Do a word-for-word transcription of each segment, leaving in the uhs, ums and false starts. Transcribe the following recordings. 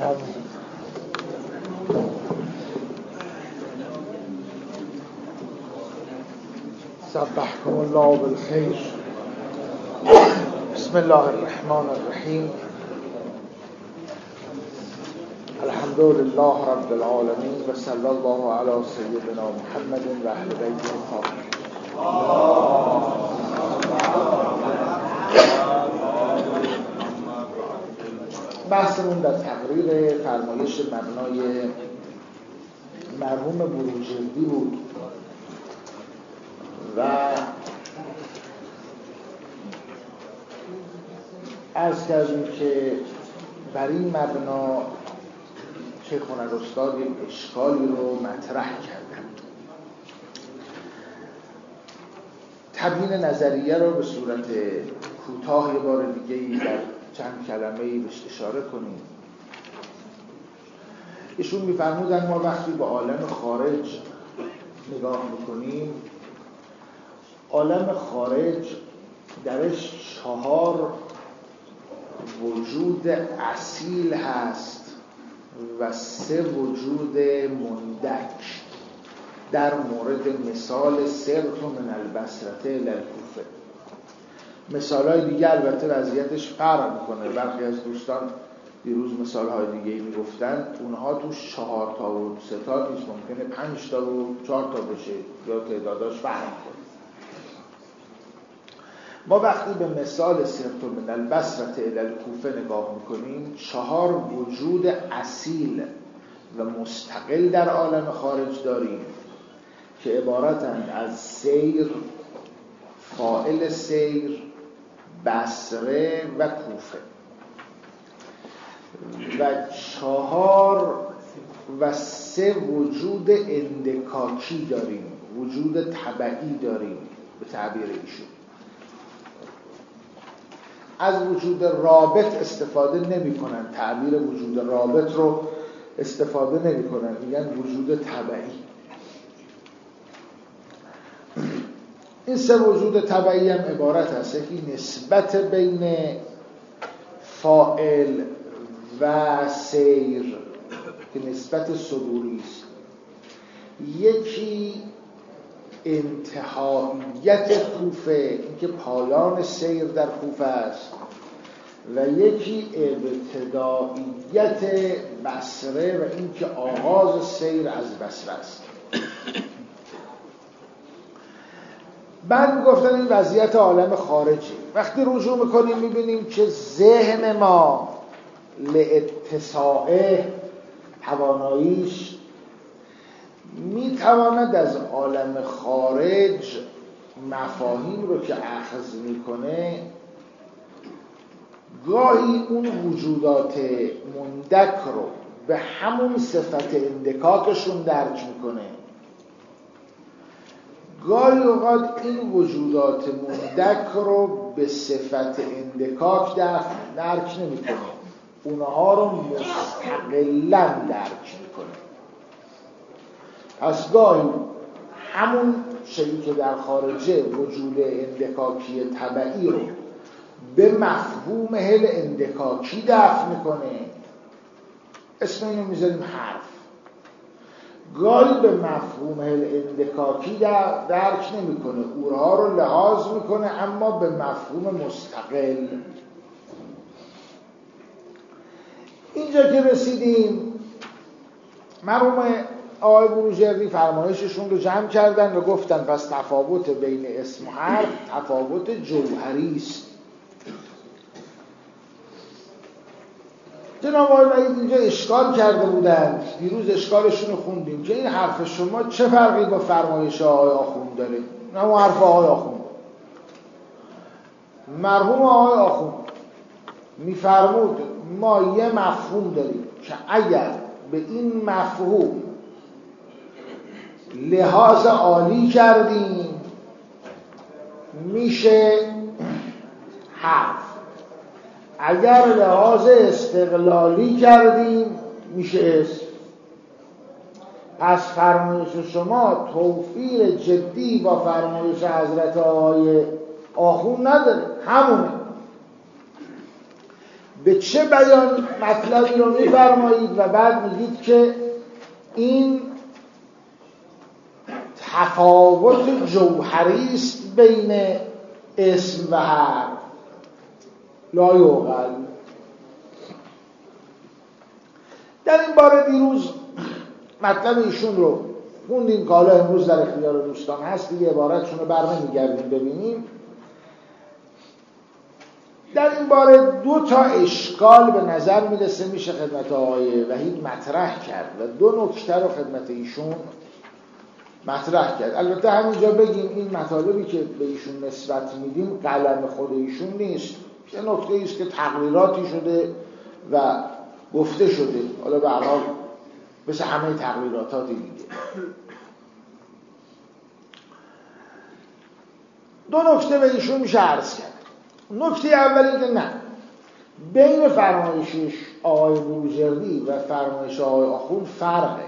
بفرمایید. صبحكم الله بالخير. بسم الله الرحمن الرحيم. الحمد لله رب العالمين وصلى الله على سيدنا محمد و اهل بیته الطاهرین. بحثمون در تقریر فرمایش مبنای مرحوم بروجردی بود و عرض کردیم که بر این مبنا شیخ هنرستاد یک اشکالی رو مطرح کردن. تبیین نظریه رو به صورت کوتاه یه بار دیگه در چند کلمه‌ای بهش اشاره کنیم. ایشون می‌فرمودن ما وقتی به عالم خارج نگاه می‌کنیم، عالم خارج درش چهار وجود اصیل هست و سه وجود مندک. در مورد مثال سرت من البصرة الی الکوفه. مثالهای دیگه البته وضعیتش فرق میکنه. برخی از دوستان دیروز مثالهای دیگه میگفتن اونها توش چهار تا و سه تا نیست، ممکنه پنج تا و چهار تا بشه یا تعداداش فرق کنه. ما وقتی به مثال سرت من البصرة الی الکوفه نگاه میکنیم، چهار وجود اصیل و مستقل در عالم خارج داریم که عبارتند از سیر، فاعل سیر، بصره و کوفه. و چهار و سه وجود اندکاکی داریم، وجود طبعی داریم به تعبیر ایشون. از وجود رابط استفاده نمی کنن، تعبیر وجود رابط رو استفاده نمی کنن، میگن وجود طبعی. این سه وجود طبعی هم عبارت هست یکی نسبت بین فاعل و سیر که نسبت صدوری است، یکی انتهاییت کوفه، اینکه پایان سیر در کوفه است، و یکی ابتداییت بصره و اینکه آغاز سیر از بصره است. بعد گفتن این وضعیت عالم خارجی. وقتی رجوع میکنیم میبینیم که ذهن ما لاتساعه تواناییش میتواند از عالم خارج مفاهیم رو که اخذ میکنه گاهی اون وجودات مندک رو به همون صفت اندکاکشون درک میکنه، گاهی اوقات این وجودات مندک رو به صفت اندکاک درک نمیکنه، اونها رو مستقلاً درک میکنه. پس گاهی همون شیئی که در خارجه وجود اندکاکی طبعی رو به مفهوم هل اندکاکی دفع میکنه، اسم اینو میذاریم حرف. گاهی به مفهوم هل اندکاکی درک نمیکنه، اونها رو لحاظ میکنه اما به مفهوم مستقل. اینجا که رسیدیم مرحوم آقای بروجردی فرمایششون رو جمع کردن و گفتن پس تفاوت بین اسم و حرف تفاوت جوهری است. جناب آقای وحید اینجا اشکال کرده بودن، دیروز اشکالشون رو خوندیم که این حرف شما چه فرقی با فرمایش آقای آخوند داره؟ نه اون حرف آقای آخوند. مرحوم آقای آخوند میفرمود ما یه مفهوم داریم که اگر به این مفهوم لحاظ عالی کردیم میشه حرف، اگر لحاظ استقلالی کردیم میشه اسم. پس فرمایش شما توفیر جدی با فرمایش حضرت آقای آخوند نداره، همونه. به چه بیان مطلبی رو میفرمایید و بعد میگید که این تفاوت جوهری است بین اسم و حرف لا یعقل. در این باره دیروز مطلب ایشون رو خوندیم که حالا امروز در اختیار دوستان هست، دیگه عبارتشون رو بر نمیگردیم ببینیم. در این باره دو تا اشکال به نظر میرسه میشه خدمت آقای وحید مطرح کرد و دو نکته رو خدمت ایشون مطرح کرد. البته همینجا بگیم این مطالبی که به ایشون نسبت میدیم قلم خود ایشون نیست، یه نکته ایست که تقریراتی شده و گفته شده، حالا به هر حال مثل همه تقریراتات دیگه. دو نکته به ایشون میشه عرض کرد. نکته اول این که نه، بین فرمایشش آقای بروجردی و فرمایش آقای آخوند فرقه.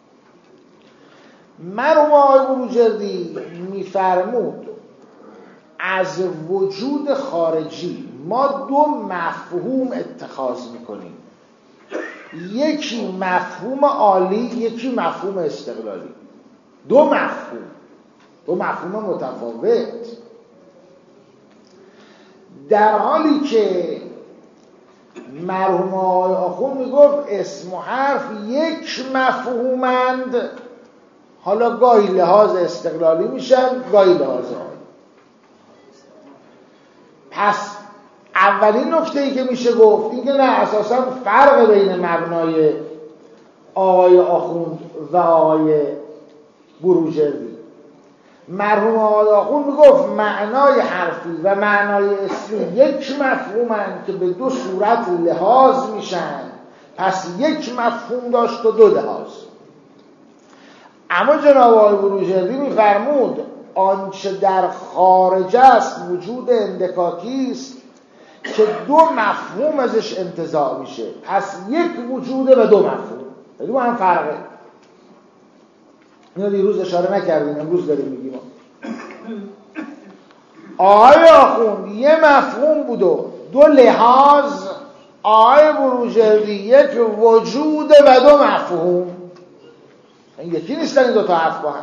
مرحوم آقای بروجردی میفرمود از وجود خارجی ما دو مفهوم اتخاذ میکنیم، یکی مفهوم عالی، یکی مفهوم استقلالی. دو مفهوم، دو مفهوم متفاوت، در حالی که مرحوم آقای آخوند میگفت اسم و حرف یک مفهومند، حالا گاهی لحاظ استقلالی میشن گاهی لحاظ عالی. پس اولین نکته‌ای که میشه گفت این که نه، اساسا فرق بین مبنای آقای آخوند و آقای بروجردی. مرحوم آقای آخوند میگفت معنای حرفی و معنای اسمی یک مفهومن که به دو صورت لحاظ میشن، پس یک مفهوم داشت و دو لحاظ. اما جناب آقای بروجردی میفرمود آنچه در خارج است وجود اندکاکی است که دو مفهوم ازش انتزاع میشه، پس یک وجوده و دو مفهوم. یعنی با هم فرقه. اینو دیروز اشاره نکردیم، امروز داریم میگیم. آقای آخوند یه مفهوم بود و دو لحاظ، آقای بروجردی یک وجود و دو مفهوم. این یکی نیستن این دو تا حرف با هم.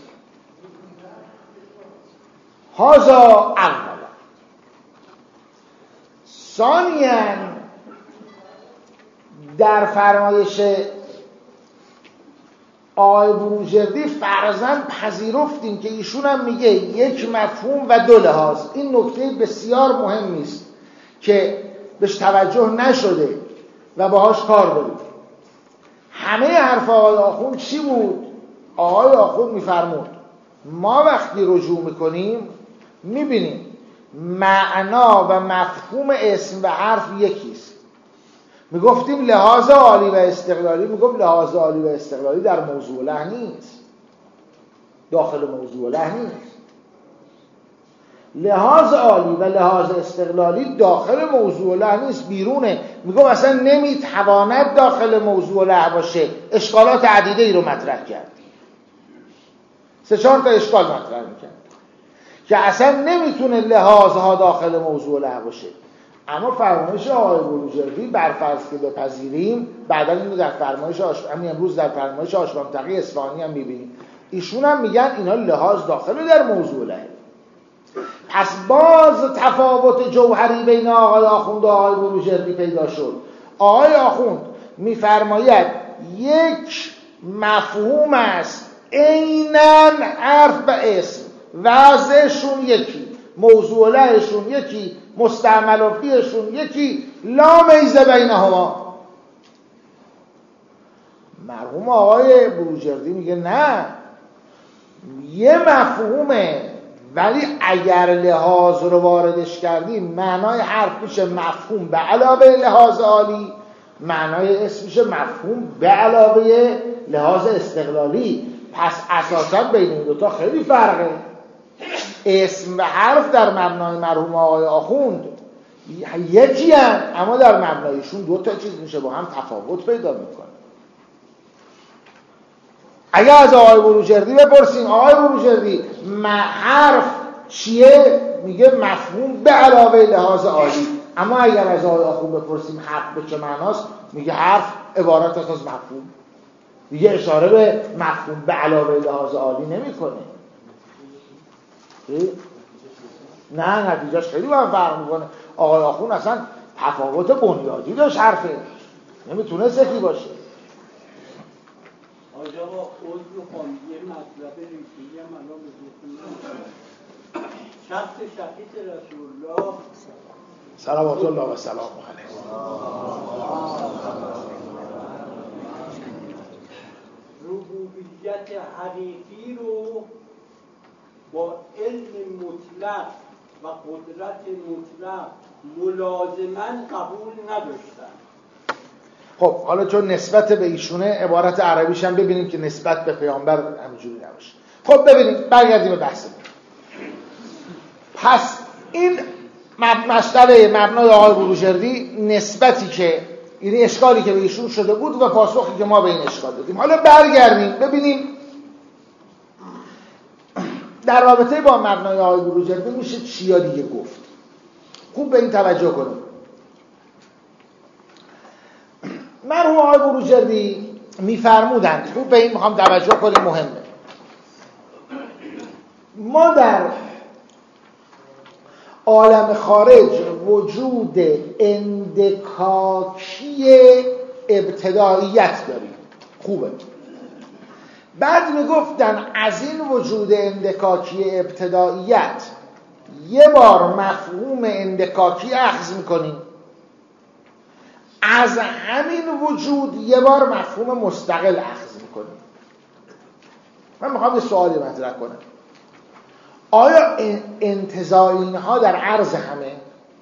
هذا اولا. ثانیاً در فرمایش آقای بروجردی فرضاً پذیرفتیم که ایشون هم میگه یک مفهوم و دو لحاظ. این نکته بسیار مهمی است که بهش توجه نشده و باهاش کار داریم. همه حرف آقای آخوند چی بود؟ آقای آخوند میفرمود ما وقتی رجوع میکنیم میبینیم معنا و مفهوم اسم و حرف یکیست. میگفتیم لحاظ عالی و استقلالی، میگفت لحاظ عالی و استقلالی در موضوع له نیست، داخل موضوع له نیست. لحاظ عالی و لحاظ استقلالی داخل موضوع له نیست، بیرونه. میگفت اصلا نمیتواند داخل موضوع له باشه. اشکالات عدیده ای رو مطرح کرد، سه چهار تا اشکال مطرح میکرد که اصلا نمیتونه لحاظها داخل موضوع له باشه. اما فرمایش آقای بروجردی برفرض که بپذیریم، بعدا اینو در فرمایش آش... همین امروز در فرمایش آشبام تقی اصفهانی هم میبینیم، ایشون هم میگن اینا لحاظ داخل در موضوع له. پس باز تفاوت جوهری بین آقای آخوند و آقای بروجردی پیدا شد. آقای آخوند میفرماید یک مفهوم است عیناً حرف و اسم، وضعشون یکی، موضوع لهشون یکی، مستعمل و فیهشون یکی، لا میزه بینهما. مرحوم آقای بروجردی میگه نه، یه مفهومه، ولی اگر لحاظ رو واردش کردیم معنای حرف میشه مفهوم به علاوه لحاظ عالی، معنای اسم میشه مفهوم به علاوه لحاظ استقلالی. پس اساسا بین این دوتا خیلی فرقه. اسم و حرف در مبنای مرحوم آقای آخوند یکی هم، اما در مبنایشون دو تا چیز میشه با هم تفاوت پیدا میکنه. اگه از آقای بروجردی بپرسیم آقای بروجردی حرف چیه؟ میگه مفهوم به علاوه لحاظ عالی. اما اگر از آقای آخوند بپرسیم حرف به چه معناست، میگه حرف عبارت است از مفهوم، دیگه اشاره به مفهوم به علاوه لحاظ عالی نمیکنه. نه نتیجهش خیلی با هم فرق میکنه. آقای آخوند اصلا تفاوت بنیادی داشت، حرفه نمیتونه سکی باشه. آجا با عضو بخوام یه مطلب ریشی هم الان به ذهن شخص شخیص رسول الله صلوات الله و سلام علیه ربوبیت حقیقی رو با علم مطلق و قدرت مطلق ملازماً قبول نداشتن. خب حالا چون نسبت به ایشونه عبارت عربیش هم ببینیم که نسبت به پیامبر همینجوری نباشه. خب ببینیم برگردیم به بحثمون. پس این مسئله مبنای آقای بروجردی نسبتی که یعنی اشکالی که به ایشون شده بود و پاسخی که ما به این اشکال دادیم. حالا برگردیم ببینیم در رابطه با مبنای آقای بروجردی میشه چیا دیگه گفت. خوب به این توجه کنیم. مرحوم آقای بروجردی میفرمودند، خوب به این میخوام توجه کنیم، مهمه. ما در عالم خارج وجود اندکاکی ابتداییت داریم. خوبه. بعد میگفتن از این وجود اندکاکی ابتداییت یه بار مفهوم اندکاکی اخذ میکنیم، از همین وجود یه بار مفهوم مستقل اخذ میکنیم. من میخوام یه سوالی مطرح کنم. آیا انتزاع اینها در عرض همه؟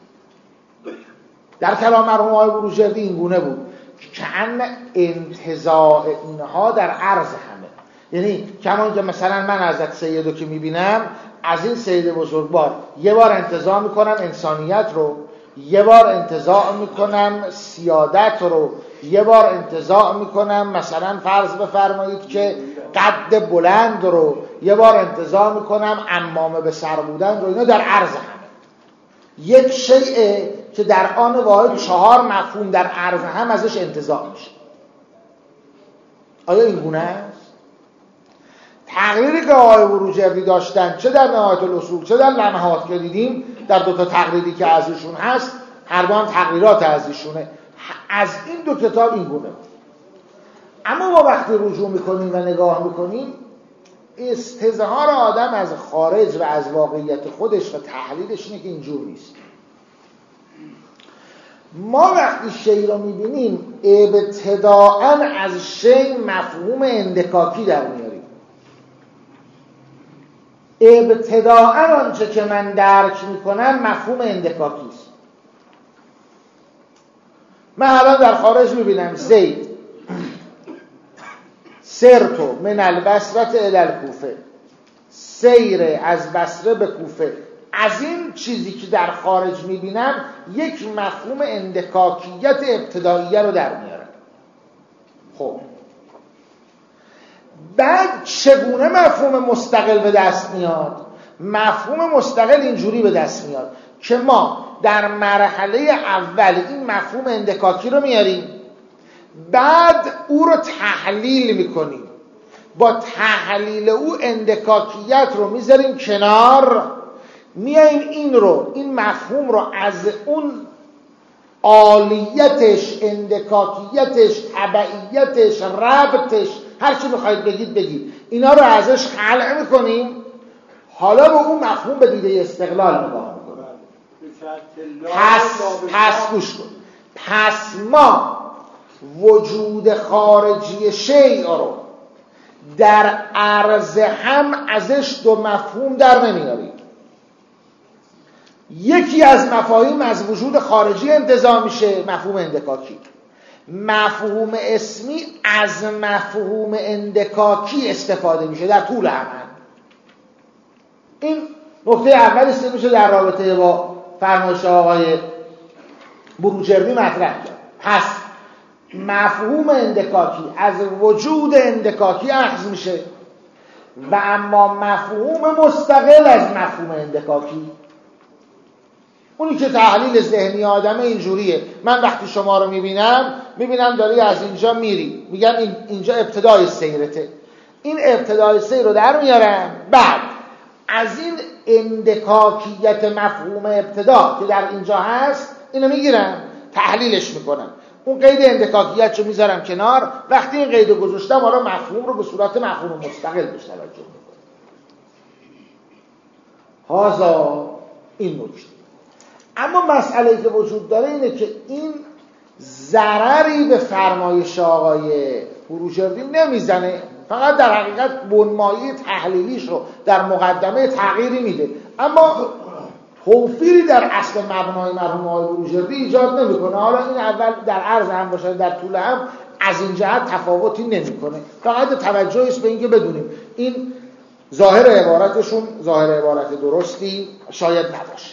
در کلام مرحوم آقای بروجردی این گونه بود که ان انتزاع اینها در عرض همه، یعنی کمان که مثلا من حضرت سیدو که میبینم از این سید بزرگوار یه بار انتزاع میکنم انسانیت رو، یه بار انتزاع میکنم سیادت رو، یه بار انتزاع میکنم مثلا فرض بفرمایید که قد بلند رو، یه بار انتزاع میکنم عمامه به سر بودن رو. اینا در عرض همه یک شیء که در آن واحد چهار مفهوم در عرض هم ازش انتزاع میشه. آیا این گونه است؟ تقریری که آقای بروجردی داشتن چه در نهایت الاصول چه در لمحات که دیدیم، در دو تا تقریری که از ایشون هست، هر دو هم تقریرات از ایشونه، از این دو کتاب این گونه. اما ما وقتی رجوع میکنیم و نگاه میکنیم، استظهار آدم از خارج و از واقعیت خودش و تحلیلش اینه که اینجور نیست. ما وقتی شی رو میبینیم ابتداءً از شی مفهوم اندکاکی در میاریم. ابتداءً آنچه که من درک میکنم مفهوم اندکاکی است. من الان در خارج میبینم زید سرتو من البصره الی الکوفه، سیر از بصره به کوفه. از این چیزی که در خارج میبینم یک مفهوم اندکاکیت ابتداییه رو در میارم. خب بعد چگونه مفهوم مستقل به دست میاد؟ مفهوم مستقل اینجوری به دست میاد که ما در مرحله اول این مفهوم اندکاکی رو میاریم، بعد او رو تحلیل میکنیم، با تحلیل او اندکاکیت رو میذاریم کنار، میاییم این رو این مفهوم رو از اون عالیتش، اندکاکیتش، تبعیتش، ربطش، هر چی بخواید بگید بگید، اینا رو ازش خلع میکنیم. حالا به اون مفهوم به دیده استقلال نگاه میکنیم. پس پس گوش کن. پس ما وجود خارجی شیء رو در عرض هم ازش دو مفهوم در نمیاریم. یکی از مفاهیم از وجود خارجی انتزاع میشه، مفهوم اندکاکی. مفهوم اسمی از مفهوم اندکاکی استفاده میشه در طول عمل. این نکته اول است میشه در رابطه با فرمایش آقای بروجردی مطرح کرد. پس مفهوم اندکاکی از وجود اندکاکی اخذ میشه و اما مفهوم مستقل از مفهوم اندکاکی اونی که تحلیل ذهنی آدمه اینجوریه. من وقتی شما رو میبینم میبینم داری از اینجا میری، میگم این اینجا ابتدای سیرته، این ابتدای سیر رو در میارم، بعد از این اندکاکیت مفهوم ابتدا که در اینجا هست اینو میگیرم تحلیلش میکنم، اون قید اندکاکیت رو میذارم کنار، وقتی این قید رو گذاشتم حالا مفهوم رو به صورت مفهوم مستقل بهش توجه میکنم. هازا این نکته. اما مسئله که وجود داره اینه که این ضرری به فرمایش آقای بروجردی نمیزنه، فقط در حقیقت بنمایی تحلیلیش رو در مقدمه تغییری میده، اما توفیری در اصل مبنای مرحوم آقای بروجردی ایجاد نمیکنه. حالا این اول در عرض هم باشه در طول هم از این جهت تفاوتی نمیکنه، فقط توجهش به این که بدونیم این ظاهر عبارتشون ظاهر عبارت درستی شاید نباشه.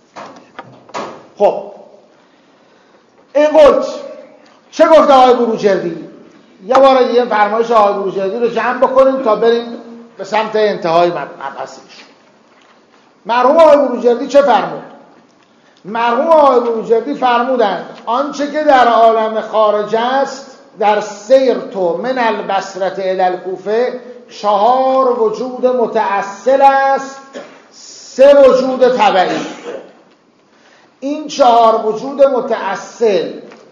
خب این قلت چه گفته آقای بروجردی؟ یه بار دیگه فرمایش آقای بروجردی رو جمع بکنیم تا بریم به سمت انتهای مبحثش. مرحوم آقای بروجردی چه فرمود؟ مرحوم آقای بروجردی فرمودند آنچه که در عالم خارج است در سیر تو من البصره الی الکوفه چهار وجود متأصل است، سه وجود تبعی. این چهار وجود متأصل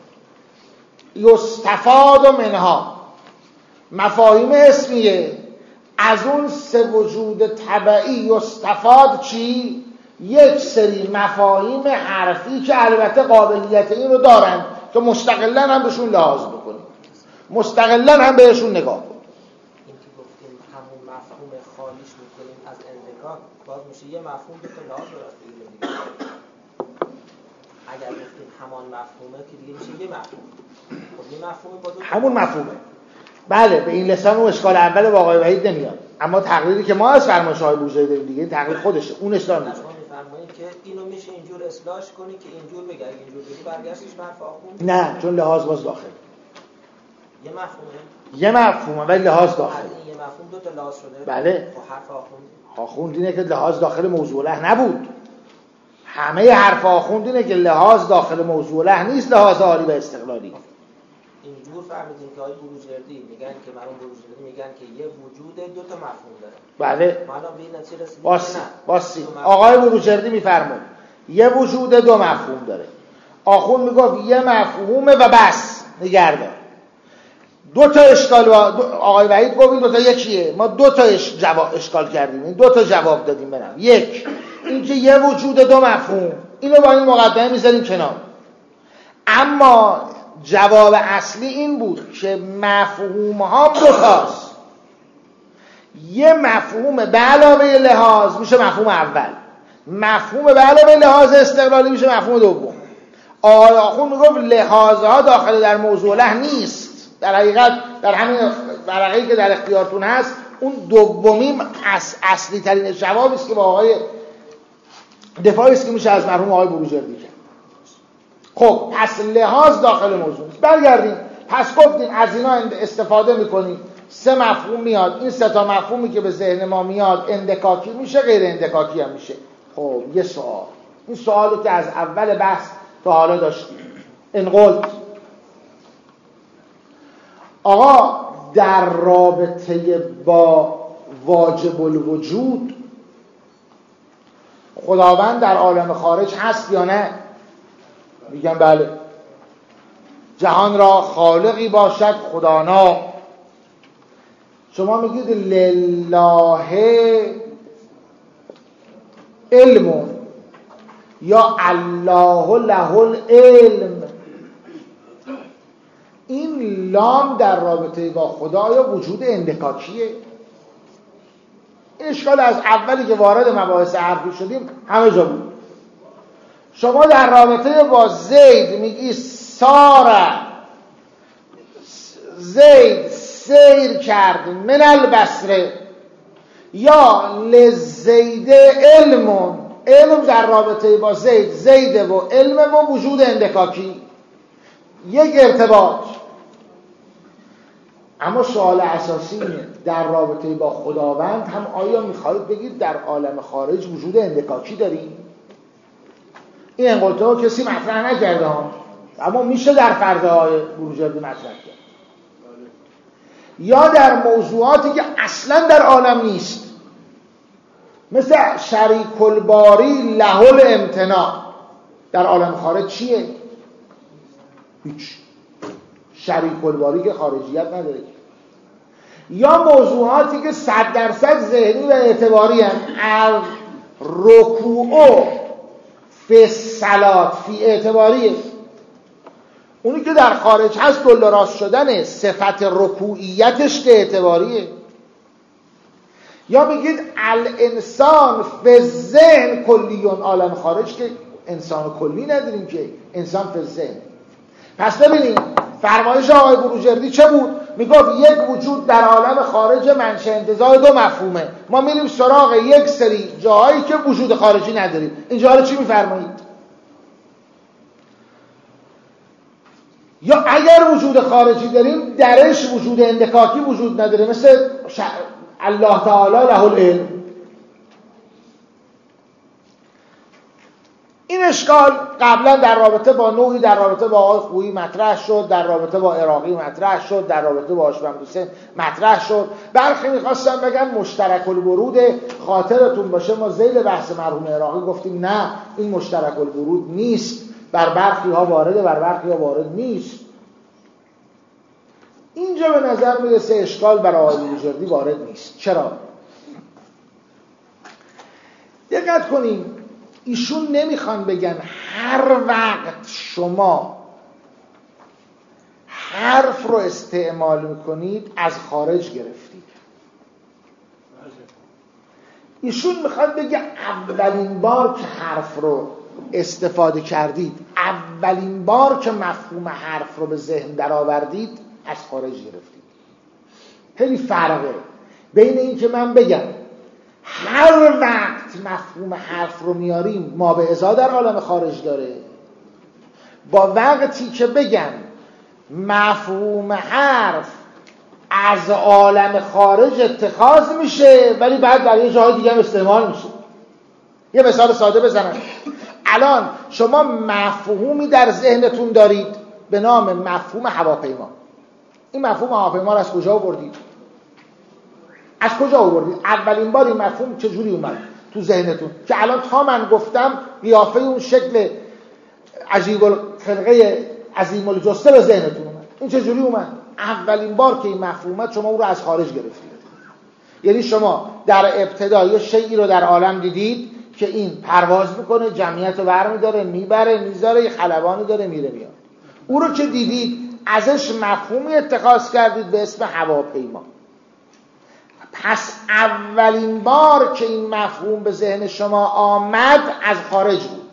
یستفاد منها مفاهیم اسمیه، از اون سه وجود تبعی یستفاد چی؟ یک سری مفاهیم حرفی که البته قابلیت این رو دارن که مستقلا هم بهشون لحاظ بکنیم، مستقلا هم بهشون نگاه کنیم. این که گفتیم همون مفهوم خالیش میکنیم از اندکاک، باز میشه یه مفهوم دو تا لحاظ درست بگیریم. اگر گفتیم همان مفهومه که دیگه میشه یه مفهوم. خب یه مفهومه با دو همون مفهومه. بله به این لسان اون اشکال اول با آقای وحید نمیاد، اما تقریری که ما از فرمایش های بروجردی داریم دیگه تقریر خودشه، اون اصلاح میشه. میفرمایید که اینو میشه اینجور اصلاحش کنی که اینجور بگی، اگه اینجور بگی برگشتش حرف آخوند. نه چون لحاظ باز داخل. یه مفهومه. یه مفهومه ولی لحاظ داخل. این یه مفهوم دو تا لحاظ شده. بله. خب حرف آخوند. آخوند اینه که لحاظ داخل موضوع له نبود. همه حرف آخوند اینه که لحاظ داخل موضوع له نیست، لحاظ عالی و استقلالی. اینجور فهمیدیم که آقای بروجردی میگن که مرحوم بروجردی میگن که یه وجود دو تا مفهوم داره. بله. ما الان به این نتیجه رسیدیم. باسی باسی آقای بروجردی میفرمود یه وجود دو مفهوم داره. آخوند میگفت یه مفهومه و بس نگردار. دو تا اشکال آقای وحید گفت این دو تا یکیه، ما دو تا اش... جواب اشکال کردیم، این دو تا جواب دادیم برام. یک اینکه یه وجود دو مفهوم، اینو با این مقدمه میذاریم کنار، اما جواب اصلی این بود که مفهوم ها دو تاست. یه مفهوم به علاوه لحاظ میشه مفهوم اول، مفهوم به علاوه لحاظ استقلالی میشه مفهوم دوم. آقای آخوند میگفت لحاظها داخل در موضوع له نیست، در حقیقت در همین ورقه‌ای که در اختیارتون هست اون دومیم اص اصلی ترین جوابی است که با آقای دفاعی است که میشه از مرحوم آقای بروجردی کرد. خب پس لحاظ داخل موضوع است. برگردیم پس گفتیم از اینا استفاده میکنیم، سه مفهوم میاد، این سه تا مفهومی که به ذهن ما میاد اندکاکی میشه، غیر اندکاکی هم میشه. خب یه سوال، این سوالو که از اول بحث تا حالا داشتیم، انقلت آقا در رابطه با واجب الوجود خداوند در عالم خارج هست یا نه؟ میگم بله. جهان را خالقی باشد خدانا. شما میگید لله علم یا الله له العلم. این لام در رابطه با خدا یا وجود اندکاکیه؟ این اشکال از اولی که وارد مباحث عرفی شدیم همه جا بود. شما در رابطه با زید میگی ساره، زید سیر کرد من البصره، یا لزید علم، علم در رابطه با زید زید و علم و وجود اندکاکی یک ارتباط. اما سوال اساسی اینه در رابطه با خداوند هم آیا میخواهید بگید در عالم خارج وجود اندکاکی داریم؟ این انقلاب کسی مطرح نکرده ها، اما میشه در فردهای بروجردی مطرح کرد. یا در موضوعاتی که اصلا در عالم نیست، مثل شریک الباری له الامتناع. در عالم خارج چیه؟ هیچ. شریک الباری که خارجیت نداره. یا موضوعاتی که صد درصد ذهنی و اعتباری هستند، رکوع فی الصلات فی اعتباریه. اونی که در خارج هست دل راست شدن صفت رکوعیتش که اعتباریه. یا بگید الانسان فی الذهن کلیون، عالم خارج که انسان کلی نداریم که، انسان فی الذهن. پس ببینیم فرمایش آقای بروجردی چه بود؟ میگفت یک وجود در عالم خارج منشأ انتزاع دو مفهومه. ما میریم سراغ یک سری جاهایی که وجود خارجی نداریم. اینجا رو چی میفرمایید؟ یا اگر وجود خارجی داریم درش وجود اندکاکی وجود نداره، مثل ش... الله تعالی له العلم. این اشکال قبلا در رابطه با نوعی در رابطه با آقای خویی مطرح شد، در رابطه با عراقی مطرح شد، در رابطه با هاشم حسین مطرح شد. برخی میخواستن بگن مشترک الورود. خاطرتون باشه ما ذیل بحث مرحوم عراقی گفتیم نه، این مشترک الورود نیست، بر برخی ها وارده، بر برخی ها وارد نیست. اینجا به نظر میرسه اشکال برای آقای بروجردی وارد نیست. چرا؟ دقت کنیم، ایشون نمیخوان بگن هر وقت شما حرف رو استعمال میکنید از خارج گرفتید. ایشون میخواد بگه اولین بار که حرف رو استفاده کردید، اولین بار که مفهوم حرف رو به ذهن در آوردید از خارج گرفتید. خیلی فرقه بین این که من بگم هر وقت مفهوم حرف رو میاریم ما به ازا در عالم خارج داره، با وقتی که بگم مفهوم حرف از عالم خارج اتخاذ میشه ولی بعد در یه جای دیگه هم استعمال میشه. یه مثال ساده بزنم. الان شما مفهومی در ذهنتون دارید به نام مفهوم هواپیما. این مفهوم هواپیما رو از کجا آوردید؟ از کجا آوردید؟ اولین بار این مفهوم چجوری اومد تو ذهنتون که الان تا من گفتم قیافه اون شکل عجیب الخلقه عظیم الجثه به ذهنتون اومد؟ این چجوری اومد؟ اولین بار که این مفهوم اومد شما اون رو از خارج گرفتید. یعنی شما در ابتدا یه شیئی رو در عالم دیدید که این پرواز میکنه، جمعیت رو برمیداره، میبره، میذاره، یه خلبانی داره، میره میاد. او رو که دیدید ازش مفهومی اتخاذ کردید به اسم هواپیما. پس اولین بار که این مفهوم به ذهن شما آمد از خارج بود،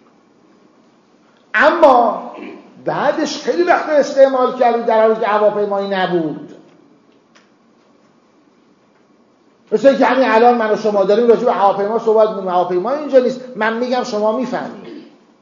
اما بعدش خیلی وقت استعمال کردید در حالی که هواپیمایی نبود. مثل که همین الان من و شما داریم راجع به هواپیما صحبت می‌کنیم، هواپیما اینجا نیست، من میگم شما میفهمید.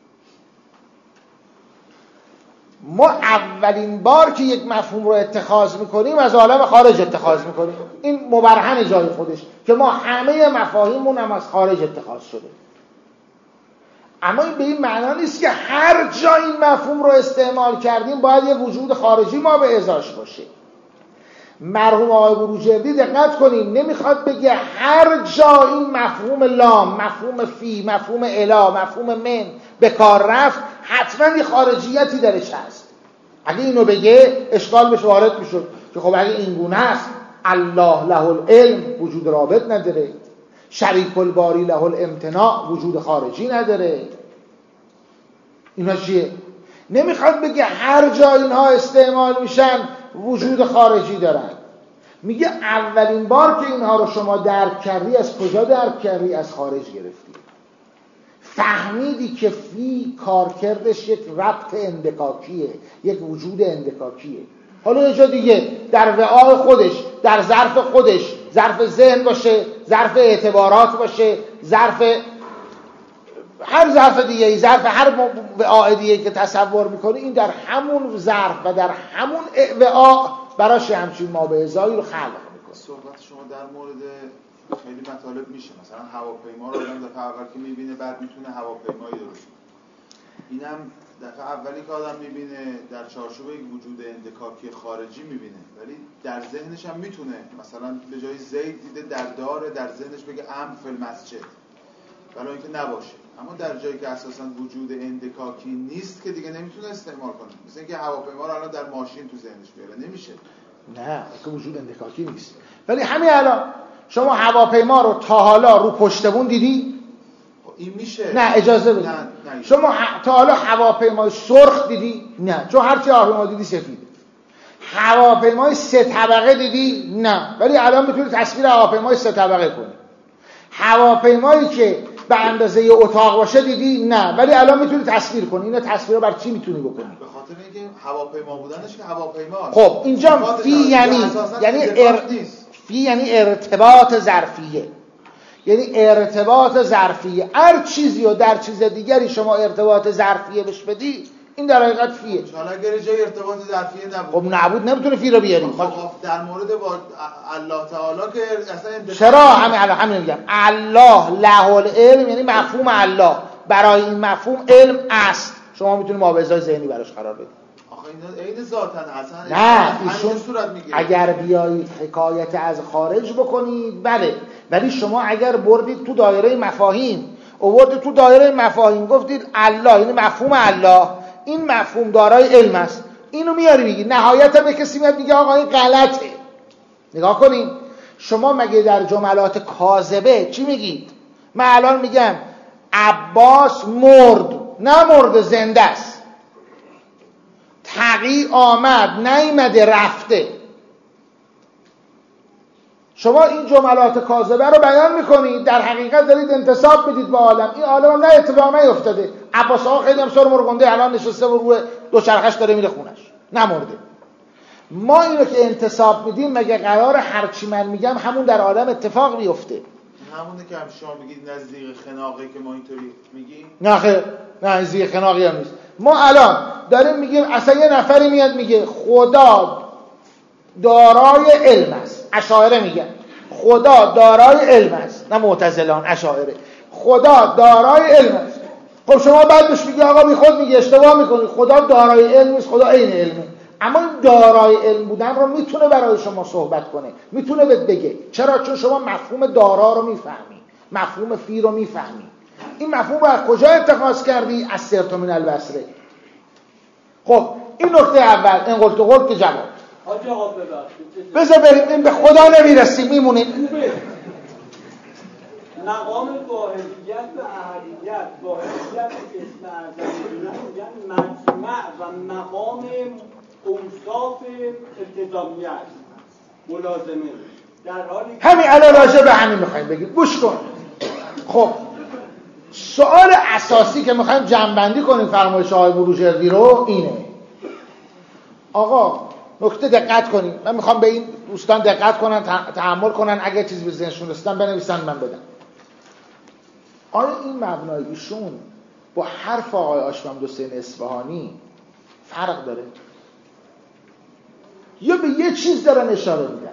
ما اولین بار که یک مفهوم رو اتخاذ میکنیم از عالم خارج اتخاذ میکنیم. این مبرهن جای خودش که ما همه مفاهیمون هم از خارج اتخاذ شده. اما این به این معنا نیست که هر جا این مفهوم رو استعمال کردیم باید یه وجود خارجی ما به ازاش باشه. مرحوم آقای بروجردی دقت کنیم نمیخواد بگه هر جا این مفهوم لام، مفهوم فی، مفهوم الا، مفهوم من به کار رفت حتما یه خارجیتی درش هست. اگه اینو بگه اشکال بهش وارد میشد که خب اگه این گونه است الله له العلم وجود رابط نداره، شریک الباری له الامتناع وجود خارجی نداره. اینا چیه؟ نمیخواد بگه هر جا اینها استعمال میشن وجود خارجی دارن. میگه اولین بار که اینها رو شما درک کردی از کجا درک کردی؟ از خارج گرفتی. فهمیدی که فی کارکردش یک ربط اندکاکیه، یک وجود اندکاکیه. حالا یه جا دیگه در وعای خودش، در ظرف خودش، ظرف ذهن باشه، ظرف اعتبارات باشه، ظرف هر ظرف دیگه، ظرف هر وعای دیگه که تصور میکنی، این در همون ظرف و در همون وعا براش همچین مابعضایی رو خلق میکنه. صحبت شما در مورد خیلی مطالب میشه، مثلا هواپیما رو آدم دفعه اول که میبینه بعد میتونه هواپیمایی درست کنه. اینم دفعه اولی که آدم میبینه در چارچوب یک وجود اندکاکی خارجی میبینه، ولی در ذهنش هم میتونه مثلا به جای زید دیده در داره، در ذهنش بگه امر فی المسجد، ولی اینکه نباشه. اما در جایی که اساسا وجود اندکاکی نیست که دیگه نمیتونه استعمال کنه. مثل اینکه هواپیما رو الان در ماشین تو ذهنش بیاره، نمیشه. نه که وجود اندکاکی نیست. ولی همین الان شما هواپیما رو تا حالا رو پشت بون دیدی؟ این میشه. نه اجازه بدید. شما ه... تا حالا هواپیمای سرخ دیدی؟ نه، چون هر چی هواپیما دیدی سفیده. هواپیمای سه طبقه دیدی؟ نه، ولی الان میتونی تصویر هواپیمای سه طبقه کنی. هواپیمایی که به اندازه اتاق باشه دیدی؟ نه، ولی الان میتونی تصویر کنی. اینا تصویرها بر چی میتونی بکنی؟ به خاطر اینکه هواپیما بودنش که هواپیماست. خب اینجا فی یعنی یعنی ار... فی یعنی ارتباط ظرفیه، یعنی ارتباط ظرفیه. هر چیزی و در چیز دیگری شما ارتباط ظرفیه بهش بدی، این در حقیقت فیه. حالا اگر جای ارتباط ظرفیه نبود، خب نبود نمیتونه فی رو بیاری. خب در مورد با الله تعالی که اصلا چرا همین الان همین میگم الله له العلم، یعنی مفهوم الله برای این مفهوم علم است. شما میتونید مابعضای ذهنی براش قرار بدید. آخه اینا عین ذاتن اصلا نه ایشون صورت میگیره. اگر بیایید حکایت از خارج بکنید بله، ولی شما اگر بردید تو دایره مفاهیم، آوردید تو دایره مفاهیم گفتید الله یعنی مفهوم الله، این مفهوم دارای علم است، اینو میاری میگی، نهایتا به کسی میاد میگه آقا این غلطه. نگاه کنید شما مگه در جملات کاذبه چی میگید؟ من الان میگم عباس مرد، نه مرد، زنده است. تقی آمد، نیامده، رفته. شما این جملات کاذبه رو بیان میکنید، در حقیقت دارید انتساب میدید به عالم. این عالم هم نه اتفاق نیفتاده. عباس آقا خیلی هم سر مرغنده الان نشسته و روی دوچرخش داره میره خونش، نمرده. ما اینو که انتساب میدیم مگه قرار هرچی من میگم همون در عالم اتفاق بیفته؟ همونه که هم شما میگید نزدیک خناقه که ما اینطوری میگیم؟ نه خیر، نه نزدیک خناقی هم نیست. ما الان داریم میگیم اصلا یه نفری میاد میگه خدا دارای علم است. اشاعره میگن خدا دارای علم است، نه معتزلان، اشاعره. خدا دارای علم است. خب شما بعد بهش میگی آقا بی خود میگی اشتباه میکنی، خدا دارای علم نیست، خدا عین علمه. اما این دارای علم بودن رو میتونه برای شما صحبت کنه، میتونه بهت بگه. چرا؟ چون شما مفهوم دارا رو میفهمی، مفهوم فی رو میفهمی. این مفهوم رو از کجا اتخاذ کردی؟ از سرت من البصره. خب این نکته اول، این قلت و قلت که جواب. حاج آقا ببخشید بذار بریم، این به خدا نمیرسیم، میمونیم. مقام واحدیت و احدیت، واحدیت که اسم اعظمی میگن مجمع و مقام اوصاف التزامیت ملازمه. در حالی همین الان راجع به همین میخوایم بگیم، گوش کن. خب سوال اساسی که میخوایم جمع‌بندی کنیم فرمایش آقای بروجردی رو اینه. آقا نکته دقت کنیم، من میخوام به این دوستان دقت کنن، تحمل کنن، اگه چیزی به ذهنشون رسیدن بنویسن من بدم. آیا این مبنای ایشون با حرف آقای آشممد حسین اصفهانی فرق داره؟ یا به یه چیز دارن اشاره میدن؟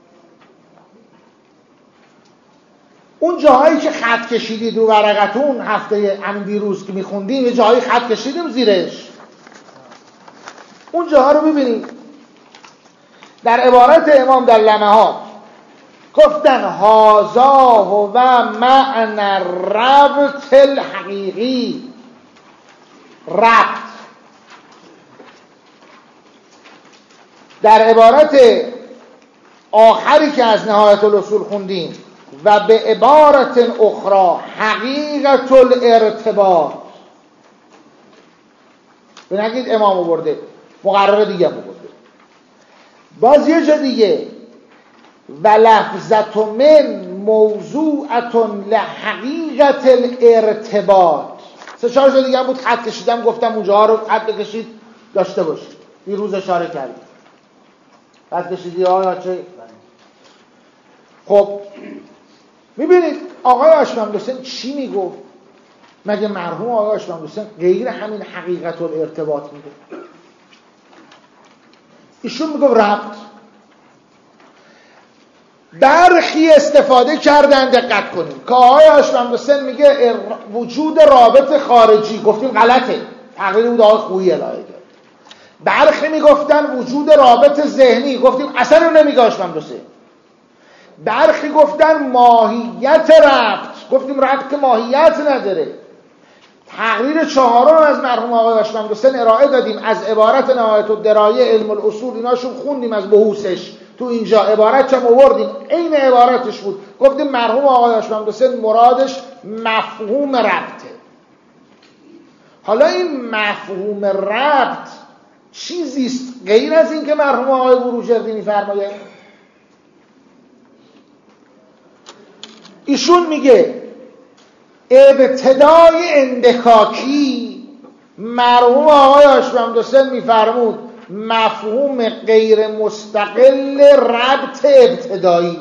اون جاهایی که خط کشیدید رو ورقتون هفته همین دیروز که میخوندیم، یه جاهایی خط کشیدیم زیرش، اون جاها رو ببینید. در عبارت امام در لمحات گفتن هازا و معنی الربط الحقیقی. ربط در عبارت آخری که از نهایت الاصول خوندیم و به عبارت اخرى حقیقت الارتباط، به نگید امام آورده، مقرر دیگه آورده. باز یه جا دیگه و لفظت من موضوعت لحقیقت الارتباط. سه چهار جا دیگه هم بود خط کشیدم، گفتم اونجاها رو خط بکشید داشته باشید. این روز اشاره کردیم خط کشیدی ها چه. خب میبینید آقای آشممد حسین چی میگفت؟ مگه مرحوم آقای آشممد حسین غیر همین حقیقت الارتباط میگفت؟ ایشون میگفت ربط. برخی استفاده کردن، دقت کنید، که آقای آشممد حسین میگه وجود رابط خارجی، گفتیم غلطه. تقریر بود آقای خویی ارائه داد. برخی میگفتن وجود رابط ذهنی، گفتیم اصلا اون نمیگه آشوب حسین. برخی گفتن ماهیت ربط، گفتیم ربط ماهیت نداره. تقریر چهارم از مرحوم آقای آشوب حسین ارائه دادیم، از عبارت نهایت الدرایه علم الاصول ایناشون خوندیم از بحوثش، تو اینجا عبارت هم آوردیم عین عبارتش بود. گفتیم مرحوم آقای آشوب حسین مرادش مفهوم ربطه. حالا این مفهوم ربط چیزیست غیر از این که مرحوم آقای بروجردی می‌فرمایند. ایشون میگه ابتدای اندکاکی مرحوم آقای آشوب حسین می‌فرمود مفهوم غیر مستقل ربط ابتدایی.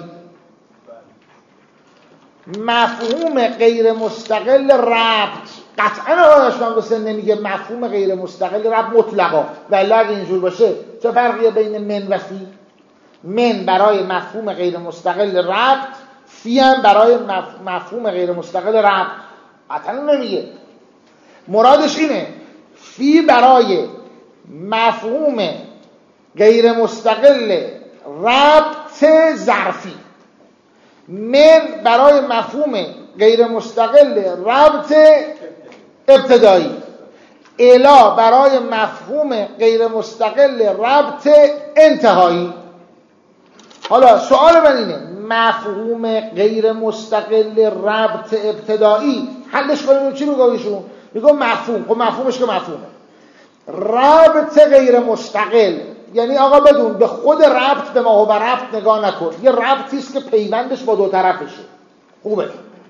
مفهوم غیر مستقل ربط قطعا آقای آشوب حسین نمیگه مفهوم غیر مستقل ربط مطلقا، ولی اگه اینجور باشه چه فرقیه بین من و فی؟ من برای مفهوم غیر مستقل ربط، فی هم برای مفهوم غیر مستقل ربط. قطعا نمیگه. مرادش اینه فی برای مفهوم غیر مستقل ربط ظرفی، من برای مفهوم غیر مستقل ربط ابتدایی، الا برای مفهوم غیر مستقل ربط انتهایی. حالا سوال من اینه مفهوم غیر مستقل ربط ابتدایی حلش کنیم چی میگه ایشون؟ میگه مفهوم. خب مفهومش که مفهومه. ربط غیر مستقل یعنی آقا بدون به خود ربط به ما و ربط نگاه نکن، یه ربطی است که پیوندش با دو طرفشه. خوبه.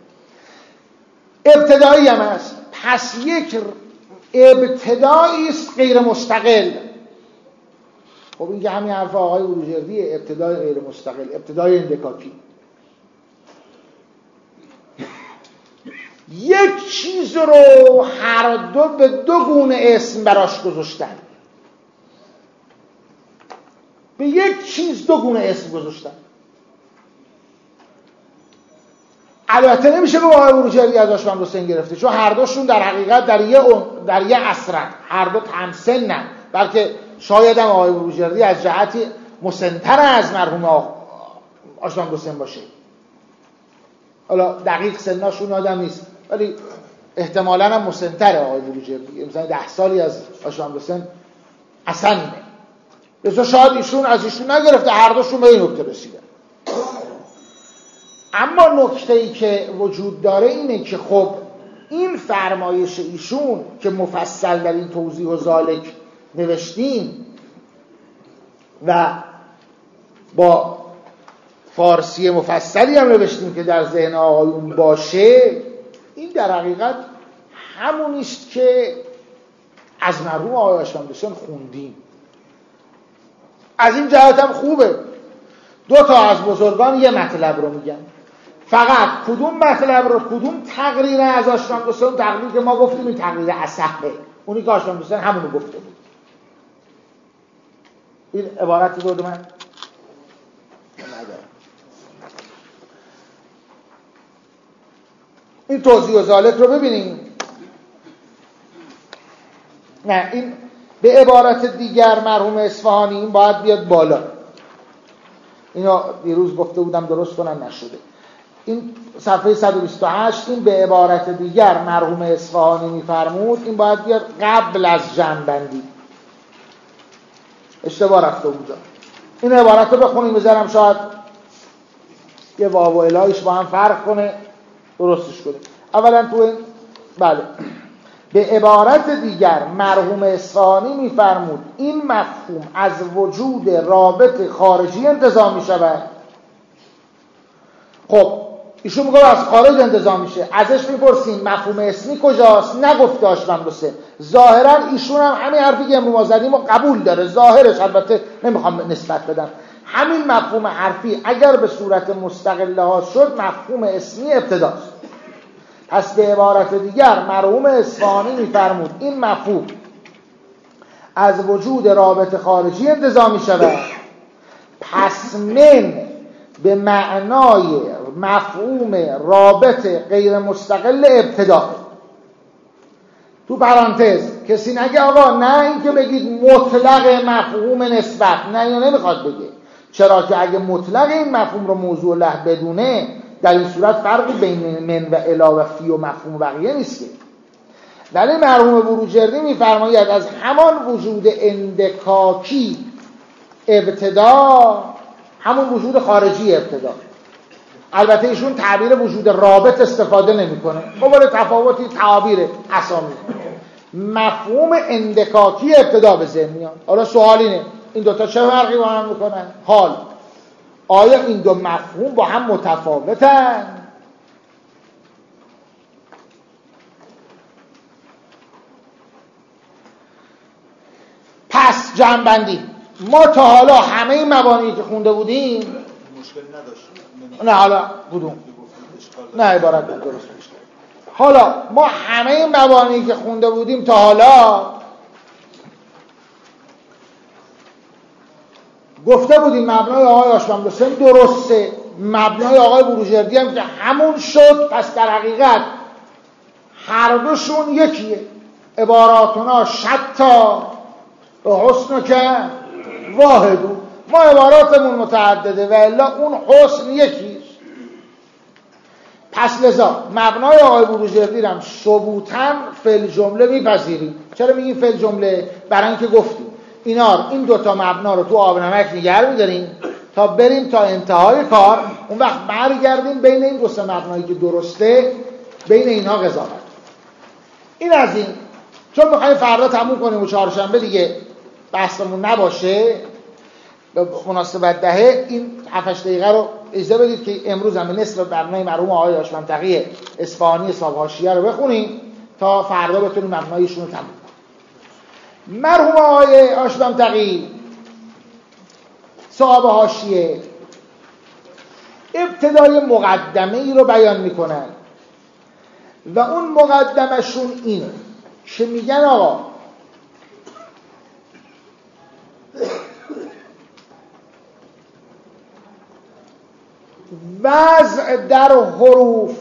ابتدایی هم هست. پس یک ابتدایی است غیر مستقل. خب این که همین حرف آقای بروجردیه، ابتدای غیر مستقل، ابتدای اندکاکی. یک چیز رو هر دو به دو گونه اسم براش گذاشتن. به یک چیز دو گونه اسم گذاشتن. البته نمیشه به آقای بروجردی از آشوب حسین گرفته، چون هر دوشون در حقیقت در یه در یه عصرن، هر دو همسنن، بلکه شاید هم آقای بروجردی از جهتی مسن‌تر از مرحوم آشوب حسین باشه. حالا دقیق سناشون آدم نیست، ولی احتمالاً هم مسن‌تره آقای بروجردی، مثلا ده سالی از آشوب حسین اصلا اینه. لذا شاید ایشون از ایشون نگرفته، هر دوشون به این نکته رسیدن. اما نکته‌ای که وجود داره اینه که خب این فرمایش ایشون که مفصل در این توضیح و ذالک نوشتیم و با فارسی مفصلی هم نوشتیم که در ذهن آقایون باشه، این در حقیقت همونیست که از مرحوم آقای آشوب حسین خوندیم. از این جهت هم خوبه دو تا از بزرگان یه مطلب رو میگن، فقط کدوم مطلب رو، کدوم تقریر از آشوب حسین، تقریر که ما گفتیم این تقریر اصحه، اونی که آشوب حسین همونو گفته بود. این عبارت رو من ندارم. این توضیح و ذالک رو ببینیم. نه این به عبارت دیگر مرحوم اصفهانی این باید بیاد بالا. اینو دیروز گفته بودم درست کنم نشده. این صفحه صد و بیست و هشت، این به عبارت دیگر مرحوم اصفهانی میفرمود این باید بیاد قبل از جمع‌بندی. اشتباه رفته اونجا. این عبارت رو بخونیم بذارم شاید یه واو و الهش با هم فرق کنه، درستش کنیم. اولا تو این بله به عبارت دیگر مرحوم اصفهانی میفرمود این مفهوم از وجود رابط خارجی انتزاع می شود. خب ایشون میگه از خارج انتزاع میشه، ازش میپرسیم مفهوم اسمی کجاست؟ نگفته آشوب حسین. ظاهرا ایشون هم همین حرفی که ما زدیم و قبول داره، ظاهرش، البته نمیخوام نسبت بدم، همین مفهوم حرفی اگر به صورت مستقل لحاظ شد مفهوم اسمی ابتداست. پس به عبارت دیگر مرحوم اصفهانی میفرمود این مفهوم از وجود رابط خارجی انتزاع می شود. پس من به معنای مفهوم رابط غیر مستقل ابتدا. تو پرانتز کسی نگه آقا نه اینکه بگید مطلق مفهوم نسبت، نه اینو نمیخواد بگه. چرا که اگه مطلق این مفهوم رو موضوع له بدونه در این صورت فرقی بین من و الی و فی و مفهوم بقیه نیست. ولی مرحوم بروجردی میفرماید از همان وجود اندکاکی ابتدا، همون وجود خارجی ابتدا، البته ایشون تعبیر وجود رابط استفاده نمیکنه، قبل تفاوتی تعابیر اسامی، مفهوم اندکاکی ابتدا به ذهن میاد. حالا سوال اینه این دوتا چه فرقی با هم میکنن؟ حال آیا این دو مفهوم با هم متفاوتن؟ پس جمع‌بندی، ما تا حالا همه این مبانی که خونده بودیم مشکل نداشت. نه حالا بودم نه عبارت درست میشه. حالا ما همه این مبانی که خونده بودیم تا حالا گفته بودیم مبنای آقای آشوب درسته، مبنای آقای بروجردی هم که همون شد. پس در حقیقت هر دوشون یکیه. عباراتنا شتا و حسن که واحدو، ما عباراتمون متعدده و الا اون حسن یکیش. پس لذا مبنای آقای بروجردی هم ثبوتاً فعل جمله میپذیریم. چرا میگیم فعل جمله؟ برای اینکه گفتیم اینا این دوتا مبنا رو تو آب نمک نگه می‌داریم تا بریم تا انتهای کار، اون وقت برگردیم بین این دو سه مبنایی که درسته بین اینها قضاوت. این از این. چون می‌خوایم فردا تموم کنیم و چهارشنبه دیگه بحثمون نباشه به مناسبت دهه، این هفت هشت دقیقه رو اجازه بدید که امروز هم به نصف برنامه مرحوم آقای آشمنطقی اصفهانی صاحب حاشیه رو بخونیم تا فردا بتونیم مبنایشون رو تموم کنیم. مرحوم آقای آشمنطقی صاحب حاشیه ابتدای مقدمه ای رو بیان میکنن و اون مقدمشون اینه که میگن آقا وضع در حروف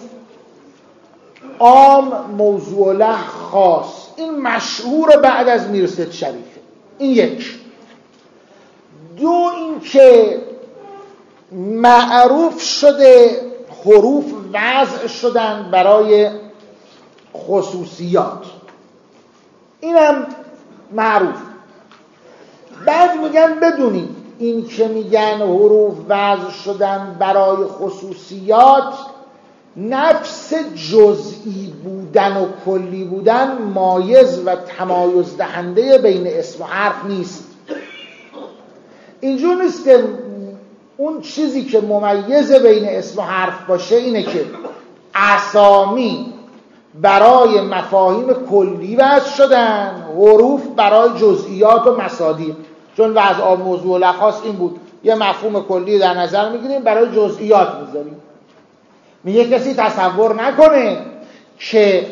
عام موضوع له خاص، این مشهور بعد از میرست شریفه. این یک. دو این که معروف شده حروف وضع شدن برای خصوصیات، اینم معروف. بعد میگن بدونیم این که میگن حروف وضع شدن برای خصوصیات، نفس جزئی بودن و کلی بودن مایز و تمایز دهنده بین اسم و حرف نیست. اینجور نیست که اون چیزی که ممیز بین اسم و حرف باشه اینه که اسامی برای مفاهیم کلی وضع شدن، حروف برای جزئیات و مصادیق. چون وضع موضوع لخاص این بود، یه مفهوم کلی در نظر میگیریم برای جزئیات میذاریم. میگه کسی تصور نکنه که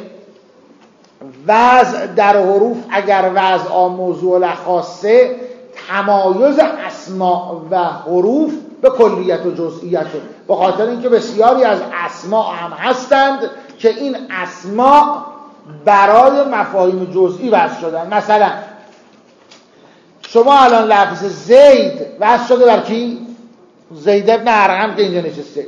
وضع در حروف اگر وضع موضوع لخاصه تمایز اسماء و حروف به کلیت و جزئیت، به خاطر اینکه بسیاری از اسماء هم هستند که این اسماء برای مفاهیم جزئی وضع شدن. مثلا شما الان لفظ زید وضع شده بر کی؟ زید ابن ارقم که اینجا نشسته،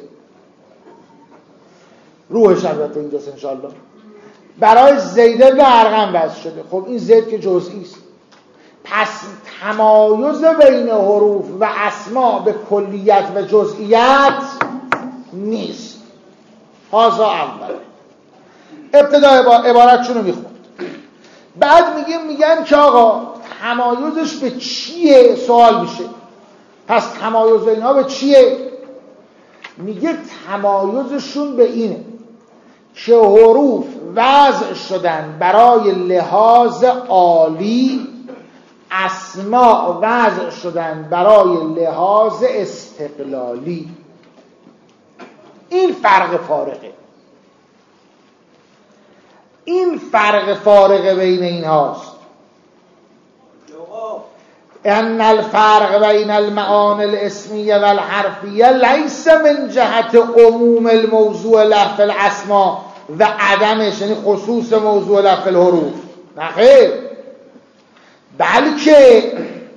روحش البته اینجاست انشاءالله، برای زید ابن ارقم وضع شده. خب این زید که جزئی است، پس تمایز بین حروف و اسما به کلیت و جزئیات نیست. هازا اول ابتدا عبارتشون رو میخوند. بعد میگیم میگن که آقا تمایزش به چیه؟ سوال میشه پس تمایز اینها به چیه؟ میگه تمایزشون به اینه که حروف وضع شدن برای لحاظ عالی، اسماء وضع شدن برای لحاظ استقلالی. این فرق فارقه، این فرق فارقه بین این هاست. ان الفرق بین المعانی الاسمیه و الحرفیه لیس من جهت عموم الموضوع له فی الاسماء و عدمش، یعنی خصوص موضوع له فی الحروف. نخیر، بلکه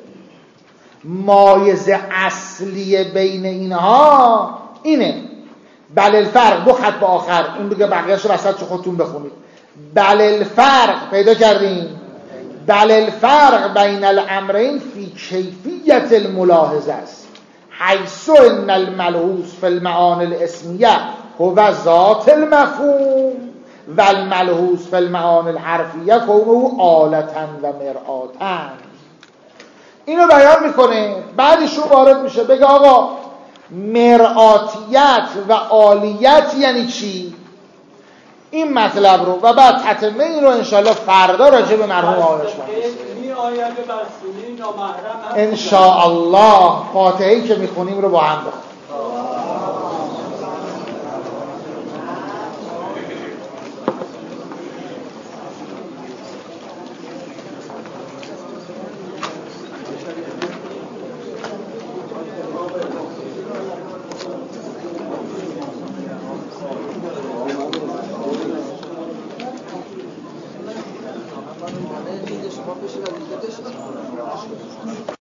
مایز اصلی بین اینها اینه. بل الفرق، دو خط به آخر، این دیگه بقیه‌اش رو وسط خودتون بخونید. بل الفرق پیدا کردیم. بل الفرق بین الامرین فی کیفیت الملاحظه است، حیث ان الملحوظ فی المعانی الاسمیه هو ذات المفهوم و الملحوظ فی المعانی الحرفیه کونه آلتا و مرآتا. اینو بیان میکنه، بعدش رو وارد میشه بگه آقا مرآتیت و آلیت یعنی چی؟ این مطلب رو و بعد تتمه این رو انشاءالله فردا راجع به مرحوم آقایش می آید بر سینه نامحرم انشاءالله. فاتحه‌ای که میخونیم رو با هم بخونیم. شما بشید و دیگه